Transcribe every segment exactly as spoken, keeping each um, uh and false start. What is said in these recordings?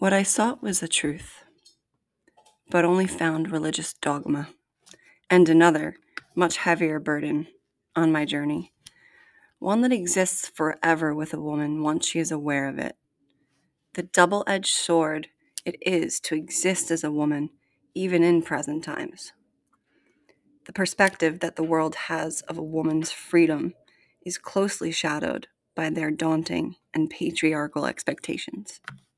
What I sought was the truth, but only found religious dogma and another, much heavier burden on my journey, one that exists forever with a woman once she is aware of it. The double-edged sword it is to exist as a woman, even in present times. The perspective that the world has of a woman's freedom is closely shadowed by their daunting and patriarchal expectations.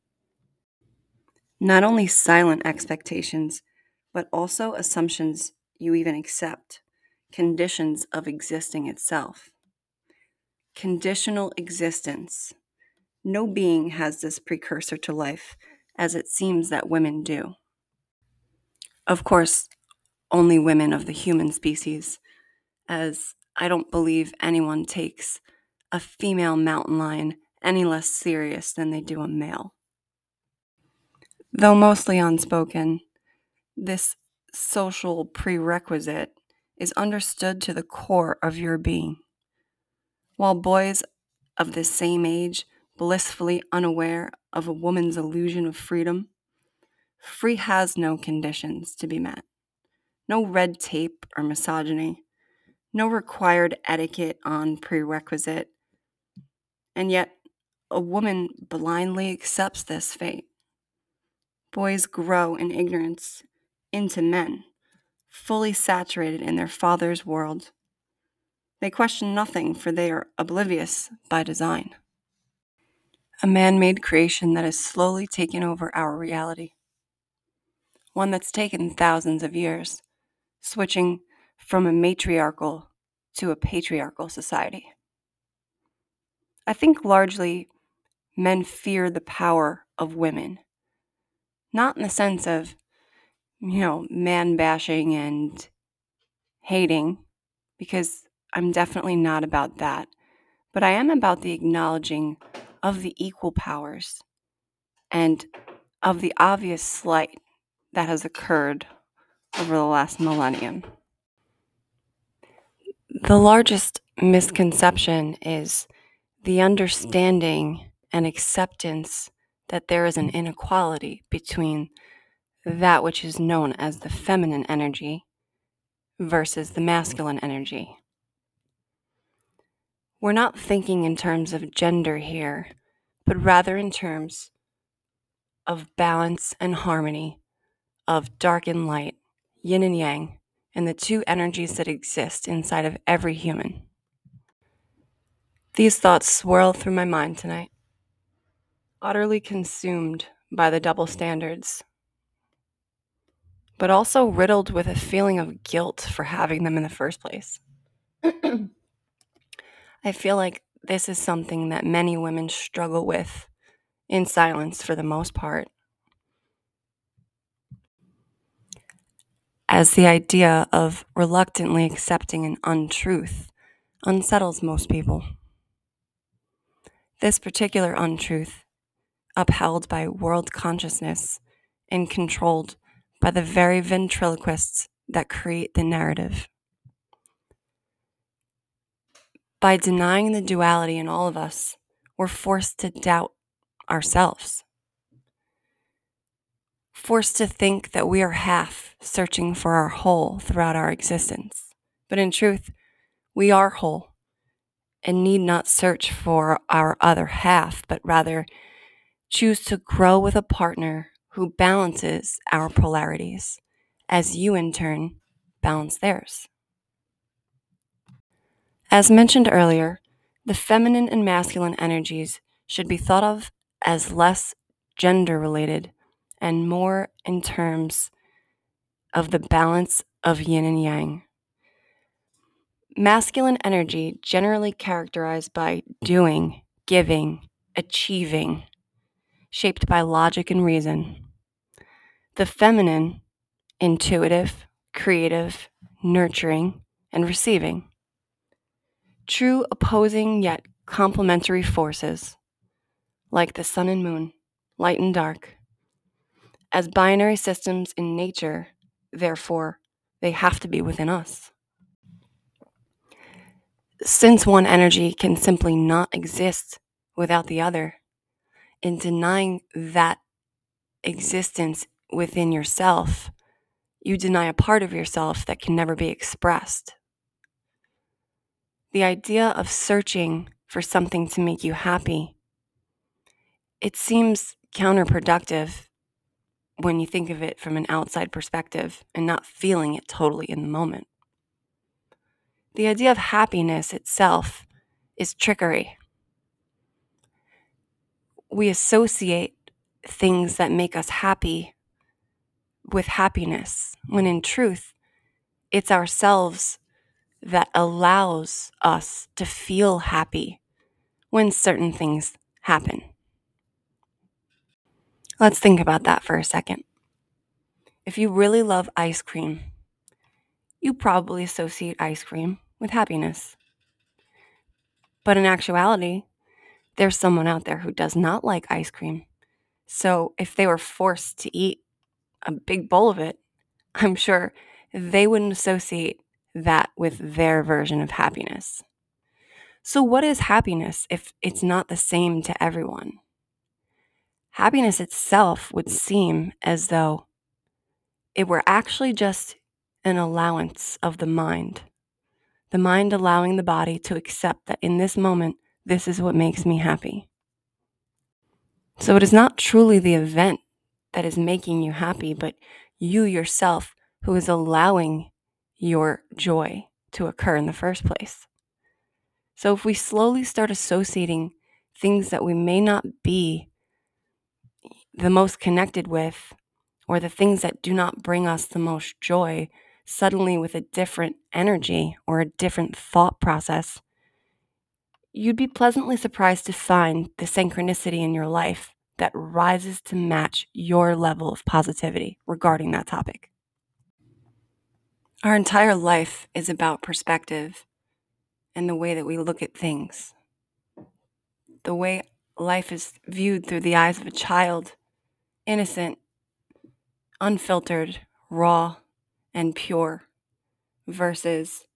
Not only silent expectations, but also assumptions you even accept, conditions of existing itself. Conditional existence. No being has this precursor to life, as it seems that women do. Of course, only women of the human species, as I don't believe anyone takes a female mountain lion any less serious than they do a male. Though mostly unspoken, this social prerequisite is understood to the core of your being. While boys of the same age, blissfully unaware of a woman's illusion of freedom, free has no conditions to be met. No red tape or misogyny, no required etiquette on prerequisite, and yet a woman blindly accepts this fate. Boys grow in ignorance into men, fully saturated in their father's world. They question nothing, for they are oblivious by design. A man-made creation that has slowly taken over our reality. One that's taken thousands of years, switching from a matriarchal to a patriarchal society. I think largely men fear the power of women. Not in the sense of, you know, man-bashing and hating, because I'm definitely not about that. But I am about the acknowledging of the equal powers and of the obvious slight that has occurred over the last millennium. The largest misconception is the understanding and acceptance that there is an inequality between that which is known as the feminine energy versus the masculine energy. We're not thinking in terms of gender here, but rather in terms of balance and harmony, of dark and light, yin and yang, and the two energies that exist inside of every human. These thoughts swirl through my mind tonight, utterly consumed by the double standards, but also riddled with a feeling of guilt for having them in the first place. I feel like this is something that many women struggle with in silence for the most part, as the idea of reluctantly accepting an untruth unsettles most people. This particular untruth, upheld by world consciousness and controlled by the very ventriloquists that create the narrative. By denying the duality in all of us, we're forced to doubt ourselves. Forced to think that we are half searching for our whole throughout our existence. But in truth, we are whole and need not search for our other half, but rather choose to grow with a partner who balances our polarities, as you in turn balance theirs. As mentioned earlier, the feminine and masculine energies should be thought of as less gender-related and more in terms of the balance of yin and yang. Masculine energy generally characterized by doing, giving, achieving, shaped by logic and reason. The feminine, intuitive, creative, nurturing, and receiving. True opposing yet complementary forces, like the sun and moon, light and dark. As binary systems in nature, therefore, they have to be within us. Since one energy can simply not exist without the other, in denying that existence within yourself, you deny a part of yourself that can never be expressed. The idea of searching for something to make you happy, it seems counterproductive when you think of it from an outside perspective and not feeling it totally in the moment. The idea of happiness itself is trickery. We associate things that make us happy with happiness, when in truth, it's ourselves that allows us to feel happy when certain things happen. Let's think about that for a second. If you really love ice cream, you probably associate ice cream with happiness. But in actuality, there's someone out there who does not like ice cream. So if they were forced to eat a big bowl of it, I'm sure they wouldn't associate that with their version of happiness. So what is happiness if it's not the same to everyone? Happiness itself would seem as though it were actually just an allowance of the mind. The mind allowing the body to accept that in this moment, this is what makes me happy. So it is not truly the event that is making you happy, but you yourself who is allowing your joy to occur in the first place. So if we slowly start associating things that we may not be the most connected with, or the things that do not bring us the most joy, suddenly with a different energy or a different thought process, you'd be pleasantly surprised to find the synchronicity in your life that rises to match your level of positivity regarding that topic. Our entire life is about perspective and the way that we look at things. The way life is viewed through the eyes of a child, innocent, unfiltered, raw, and pure, versus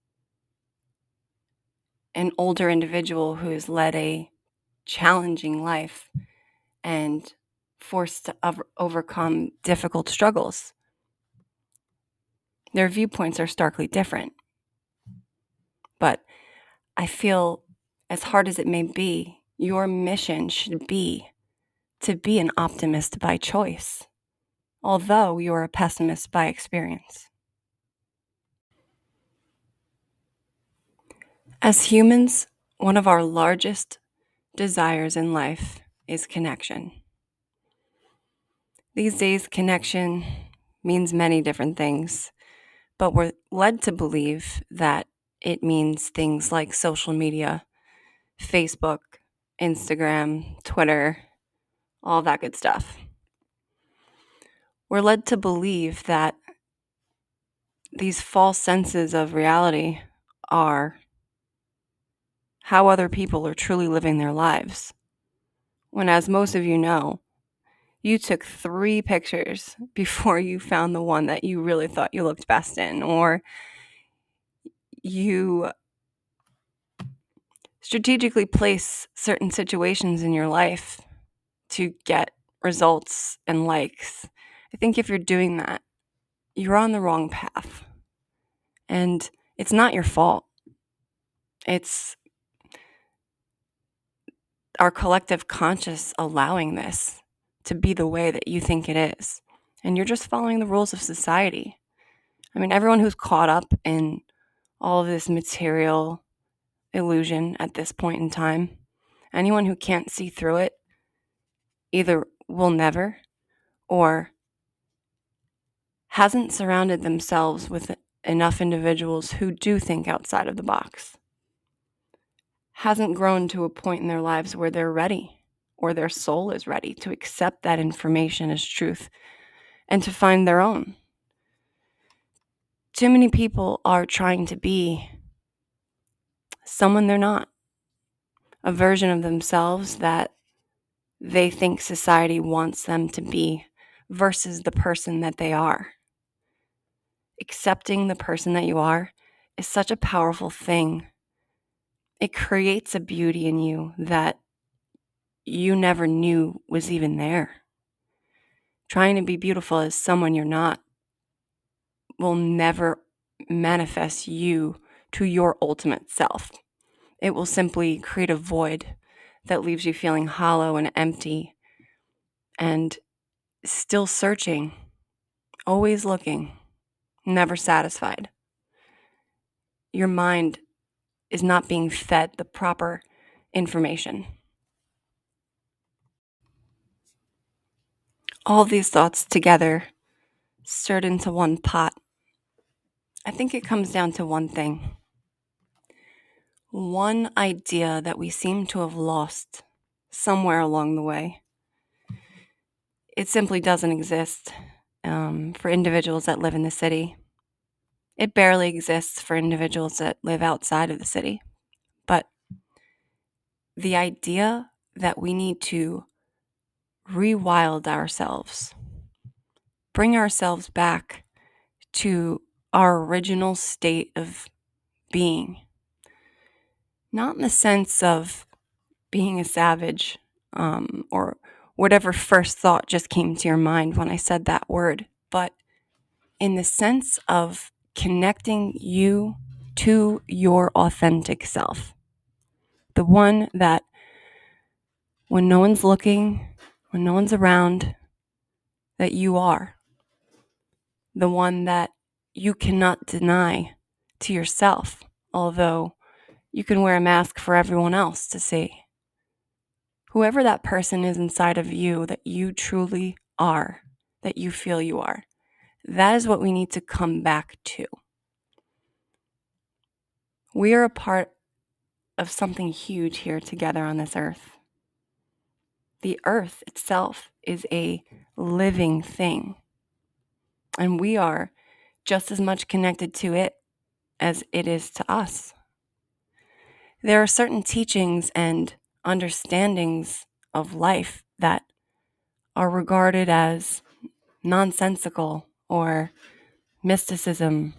an older individual who has led a challenging life and forced to over- overcome difficult struggles. Their viewpoints are starkly different. But I feel, as hard as it may be, your mission should be to be an optimist by choice, although you're a pessimist by experience. As humans, one of our largest desires in life is connection. These days, connection means many different things, but we're led to believe that it means things like social media, Facebook, Instagram, Twitter, all that good stuff. We're led to believe that these false senses of reality are how other people are truly living their lives. When, as most of you know, you took three pictures before you found the one that you really thought you looked best in, or you strategically place certain situations in your life to get results and likes. I think if you're doing that, you're on the wrong path. And it's not your fault. It's our collective conscious allowing this to be the way that you think it is. And you're just following the rules of society. I mean, everyone who's caught up in all of this material illusion at this point in time, anyone who can't see through it either will never or hasn't surrounded themselves with enough individuals who do think outside of the box, hasn't grown to a point in their lives where they're ready or their soul is ready to accept that information as truth and to find their own. Too many people are trying to be someone they're not, a version of themselves that they think society wants them to be versus the person that they are. Accepting the person that you are is such a powerful thing. It creates a beauty in you that you never knew was even there. Trying to be beautiful as someone you're not will never manifest you to your ultimate self. It will simply create a void that leaves you feeling hollow and empty and still searching, always looking, never satisfied. Your mind is not being fed the proper information. All these thoughts together, stirred into one pot, I think it comes down to one thing. One idea that we seem to have lost somewhere along the way. It simply doesn't exist um, for individuals that live in the city. It barely exists for individuals that live outside of the city. But the idea that we need to rewild ourselves, bring ourselves back to our original state of being, not in the sense of being a savage um, or whatever first thought just came to your mind when I said that word, but in the sense of connecting you to your authentic self. The one that when no one's looking, when no one's around, that you are. The one that you cannot deny to yourself, although you can wear a mask for everyone else to see. Whoever that person is inside of you that you truly are, that you feel you are, that is what we need to come back to. We are a part of something huge here together on this earth. The earth itself is a living thing, and we are just as much connected to it as it is to us. There are certain teachings and understandings of life that are regarded as nonsensical or mysticism,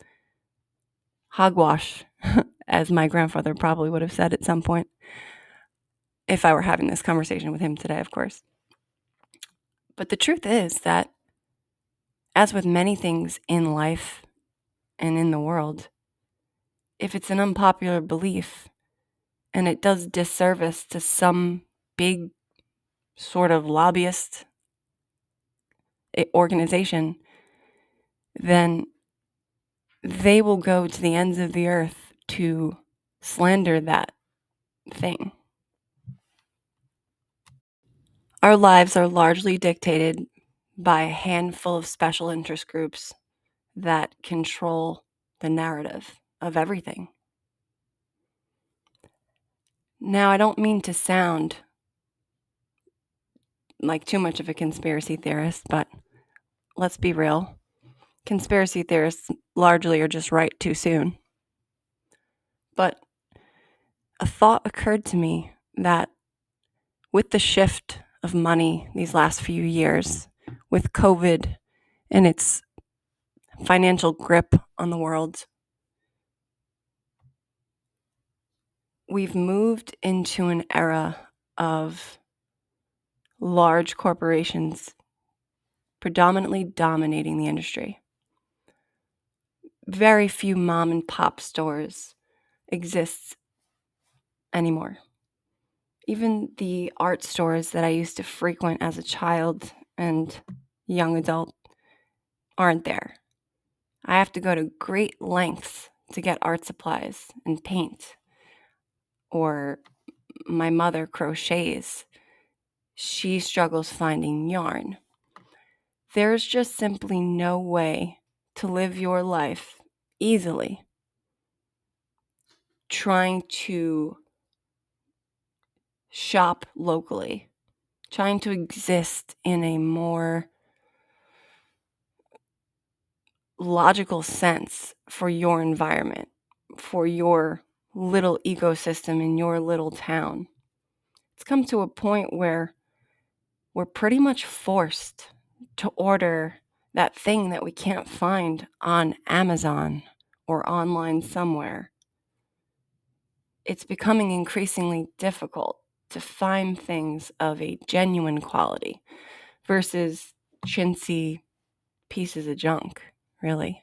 hogwash, as my grandfather probably would have said at some point, if I were having this conversation with him today, of course. But the truth is that, as with many things in life and in the world, if it's an unpopular belief and it does disservice to some big sort of lobbyist organization, then they will go to the ends of the earth to slander that thing. Our lives are largely dictated by a handful of special interest groups that control the narrative of everything. Now, I don't mean to sound like too much of a conspiracy theorist, but let's be real. Conspiracy theorists largely are just right too soon. But a thought occurred to me that with the shift of money these last few years, with COVID and its financial grip on the world, we've moved into an era of large corporations predominantly dominating the industry. Very few mom and pop stores exist anymore. Even the art stores that I used to frequent as a child and young adult aren't there. I have to go to great lengths to get art supplies and paint. Or my mother crochets. She struggles finding yarn. There's just simply no way to live your life easily trying to shop locally, trying to exist in a more logical sense for your environment, for your little ecosystem in your little town. It's come to a point where we're pretty much forced to order that thing that we can't find on Amazon or online somewhere. It's becoming increasingly difficult to find things of a genuine quality versus chintzy pieces of junk, really.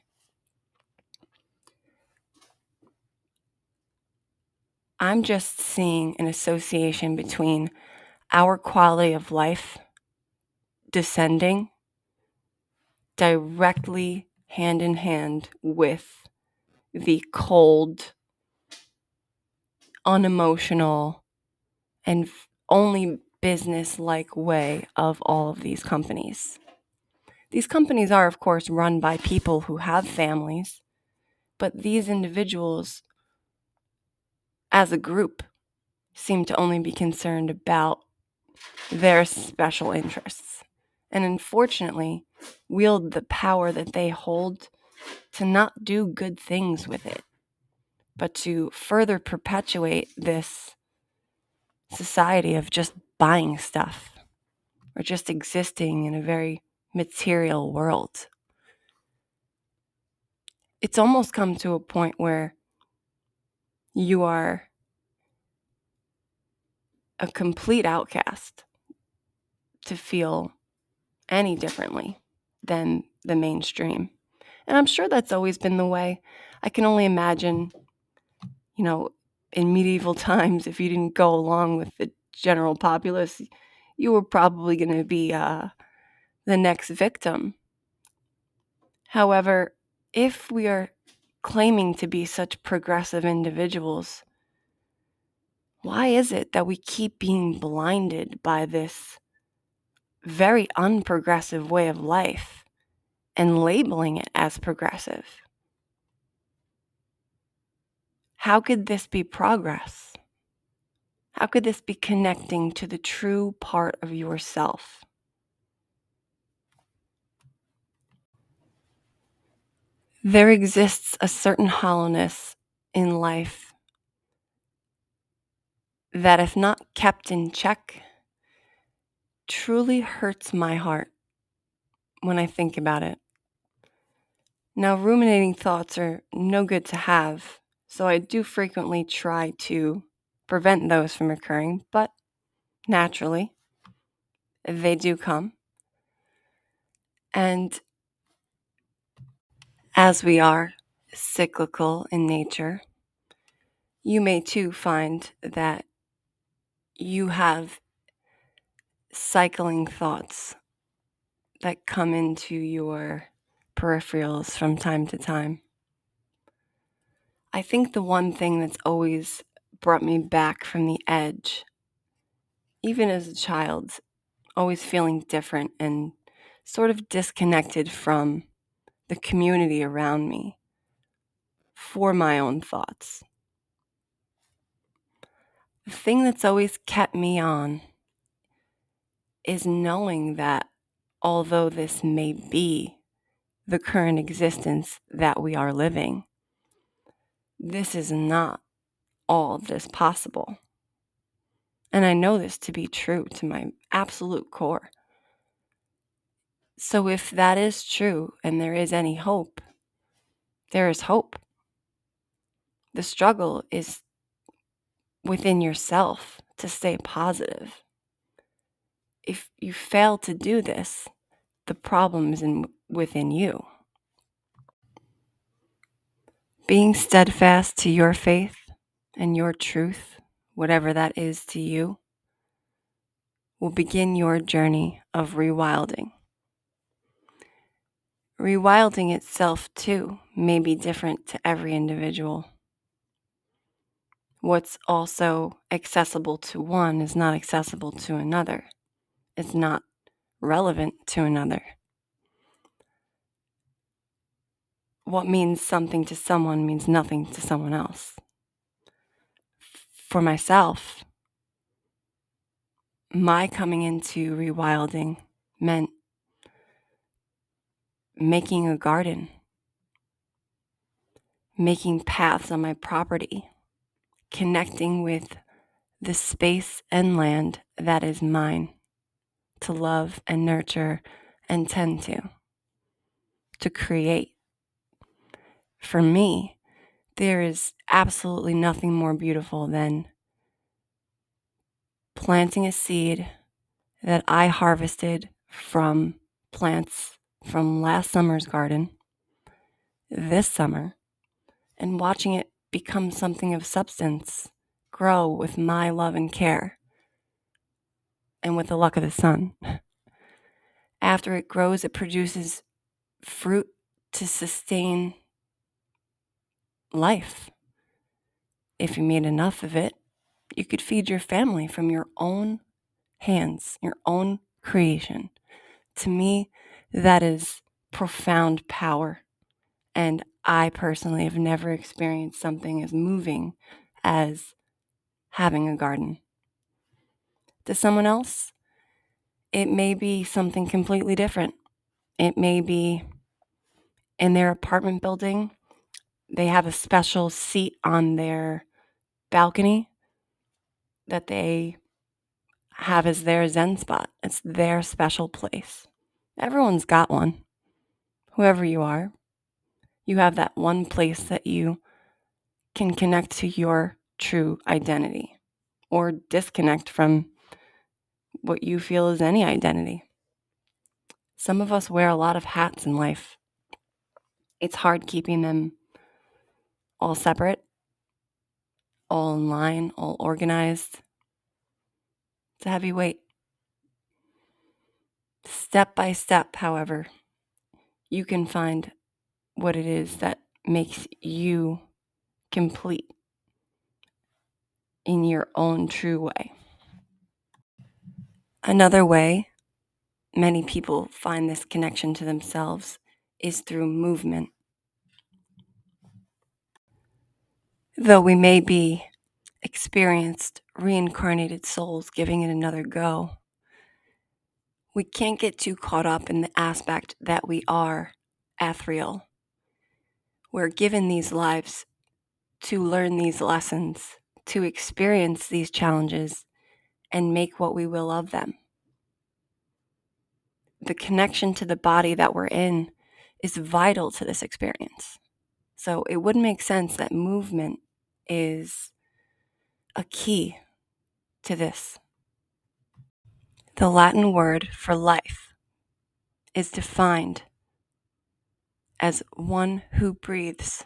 I'm just seeing an association between our quality of life descending directly hand in hand with the cold, unemotional, and only business-like way of all of these companies. These companies are, of course, run by people who have families, but these individuals, as a group, seem to only be concerned about their special interests, and unfortunately wield the power that they hold to not do good things with it, but to further perpetuate this society of just buying stuff or just existing in a very material world. It's almost come to a point where you are a complete outcast to feel any differently than the mainstream. And I'm sure that's always been the way. I can only imagine, you know, in medieval times, if you didn't go along with the general populace, you were probably going to be uh, the next victim. However, if we are claiming to be such progressive individuals, why is it that we keep being blinded by this very unprogressive way of life and labeling it as progressive? How could this be progress? How could this be connecting to the true part of yourself? There exists a certain hollowness in life that, if not kept in check, truly hurts my heart when I think about it. Now, ruminating thoughts are no good to have, so I do frequently try to prevent those from occurring, but naturally, they do come. And as we are cyclical in nature, you may too find that you have cycling thoughts that come into your peripherals from time to time. I think the one thing that's always brought me back from the edge, even as a child, always feeling different and sort of disconnected from the community around me for my own thoughts. The thing that's always kept me on is knowing that although this may be the current existence that we are living, this is not all this possible. And I know this to be true to my absolute core. So if that is true and there is any hope, there is hope. The struggle is within yourself to stay positive. If you fail to do this, the problem is in, within you. Being steadfast to your faith and your truth, whatever that is to you, will begin your journey of rewilding. Rewilding itself, too, may be different to every individual. What's also accessible to one is not accessible to another. It's not relevant to another. What means something to someone means nothing to someone else. For myself, my coming into rewilding meant making a garden, making paths on my property, connecting with the space and land that is mine to love and nurture and tend to, to create. For me, there is absolutely nothing more beautiful than planting a seed that I harvested from plants from last summer's garden this summer and watching it become something of substance, grow with my love and care, and with the luck of the sun. After it grows, it produces fruit to sustain life. If you made enough of it, you could feed your family from your own hands, your own creation. To me, that is profound power. And I personally have never experienced something as moving as having a garden. To someone else, it may be something completely different. It may be in their apartment building, they have a special seat on their balcony that they have as their Zen spot. It's their special place. Everyone's got one. Whoever you are, you have that one place that you can connect to your true identity or disconnect from what you feel is any identity. Some of us wear a lot of hats in life. It's hard keeping them all separate, all in line, all organized. It's a heavy weight. Step by step, however, you can find what it is that makes you complete in your own true way. Another way many people find this connection to themselves is through movement. Though we may be experienced, reincarnated souls giving it another go, we can't get too caught up in the aspect that we are ethereal. We're given these lives to learn these lessons, to experience these challenges, and make what we will of them. The connection to the body that we're in is vital to this experience. So it would make sense that movement is a key to this. The Latin word for life is defined as one who breathes,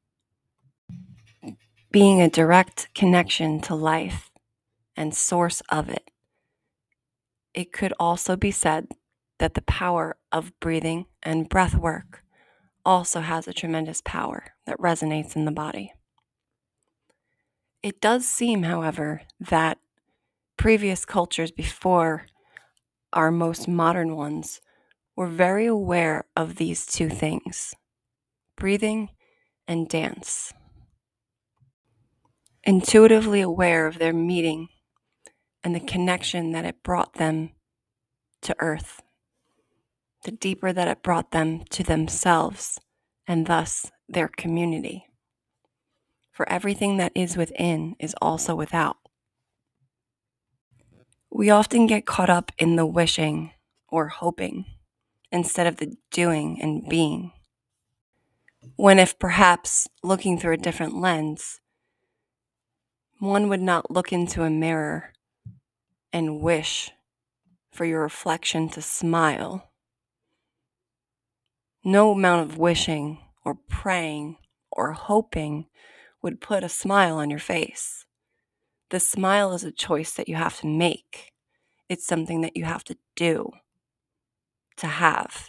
being a direct connection to life and source of it. It could also be said that the power of breathing and breath work also has a tremendous power that resonates in the body. It does seem, however, that previous cultures before our most modern ones were very aware of these two things, breathing and dance. Intuitively aware of their meeting and the connection that it brought them to Earth, the deeper that it brought them to themselves and thus their community. For everything that is within is also without. We often get caught up in the wishing or hoping instead of the doing and being. When if perhaps looking through a different lens, one would not look into a mirror and wish for your reflection to smile. No amount of wishing or praying or hoping would put a smile on your face. The smile is a choice that you have to make. It's something that you have to do to have.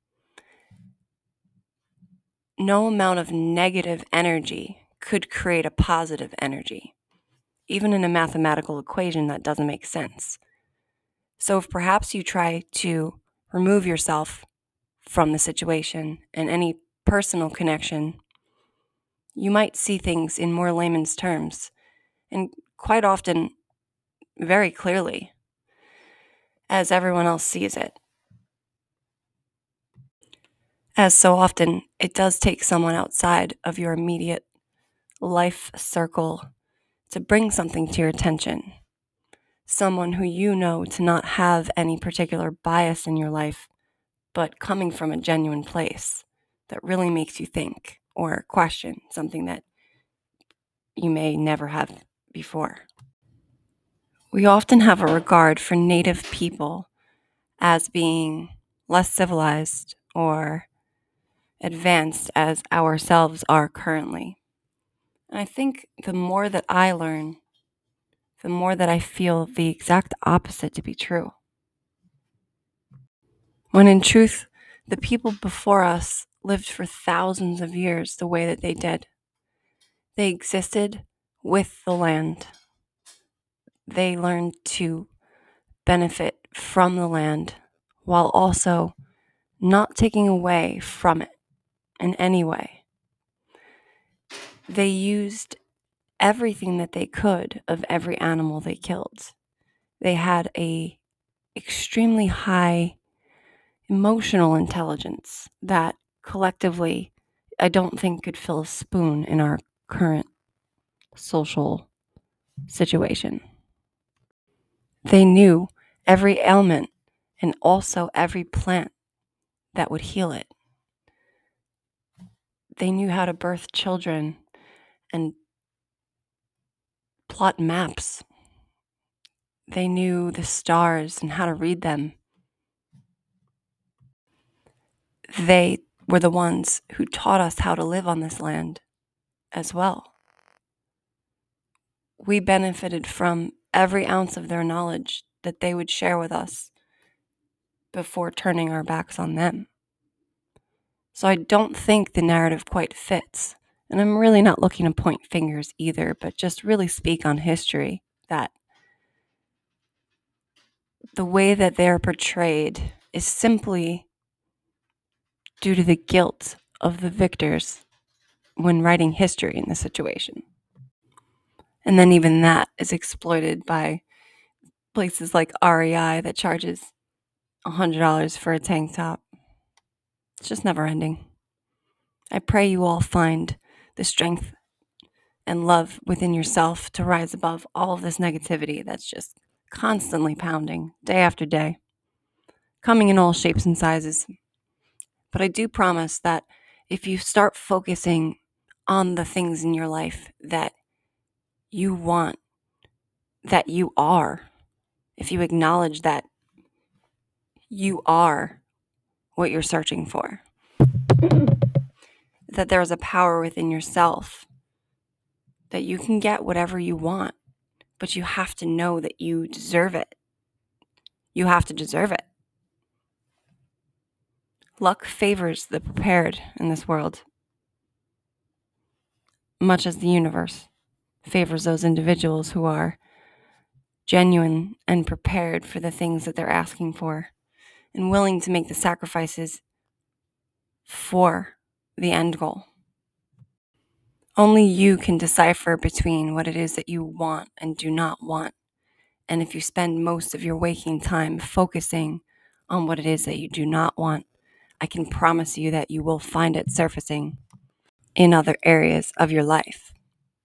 No amount of negative energy could create a positive energy. Even in a mathematical equation, that doesn't make sense. So if perhaps you try to remove yourself from the situation and any personal connection, you might see things in more layman's terms, and quite often very clearly, as everyone else sees it. As so often, it does take someone outside of your immediate life circle to bring something to your attention. Someone who you know to not have any particular bias in your life, but coming from a genuine place that really makes you think or question something that you may never have before. We often have a regard for Native people as being less civilized or advanced as ourselves are currently. And I think the more that I learn, the more that I feel the exact opposite to be true. When in truth, the people before us lived for thousands of years the way that they did. They existed with the land. They learned to benefit from the land while also not taking away from it in any way. They used everything that they could of every animal they killed. They had a extremely high emotional intelligence that collectively I don't think could fill a spoon in our current social situation. They knew every ailment and also every plant that would heal it. They knew how to birth children and plot maps. They knew the stars and how to read them. They were the ones who taught us how to live on this land as well. We benefited from every ounce of their knowledge that they would share with us before turning our backs on them. So I don't think the narrative quite fits. And I'm really not looking to point fingers either, but just really speak on history, that the way that they're portrayed is simply due to the guilt of the victors when writing history in the situation. And then even that is exploited by places like R E I that charges one hundred dollars for a tank top. It's just never ending. I pray you all find the strength and love within yourself to rise above all of this negativity that's just constantly pounding day after day, coming in all shapes and sizes. But I do promise that if you start focusing on the things in your life that you want, that you are, if you acknowledge that you are what you're searching for, that there is a power within yourself, that you can get whatever you want, but you have to know that you deserve it. You have to deserve it. Luck favors the prepared in this world, much as the universe favors those individuals who are genuine and prepared for the things that they're asking for and willing to make the sacrifices for the end goal. Only you can decipher between what it is that you want and do not want. And if you spend most of your waking time focusing on what it is that you do not want, I can promise you that you will find it surfacing in other areas of your life.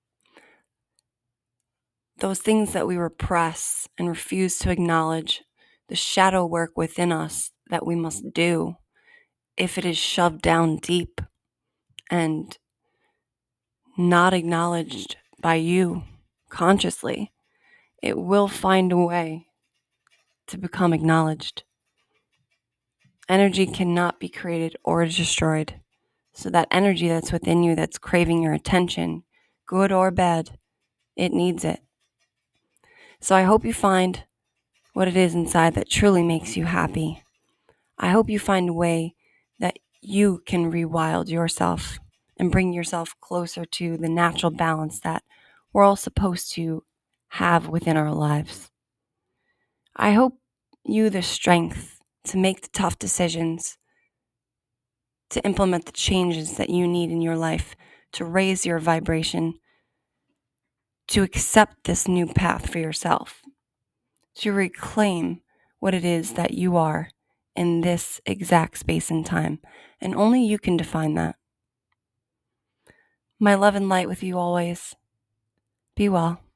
Those things that we repress and refuse to acknowledge, the shadow work within us that we must do, if it is shoved down deep and not acknowledged by you consciously, it will find a way to become acknowledged. Energy cannot be created or destroyed. So that energy that's within you that's craving your attention, good or bad, it needs it. So I hope you find what it is inside that truly makes you happy. I hope you find a way that you can rewild yourself and bring yourself closer to the natural balance that we're all supposed to have within our lives. I hope you the strength to make the tough decisions, to implement the changes that you need in your life, to raise your vibration, to accept this new path for yourself, to reclaim what it is that you are in this exact space and time. And only you can define that. My love and light with you always. Be well.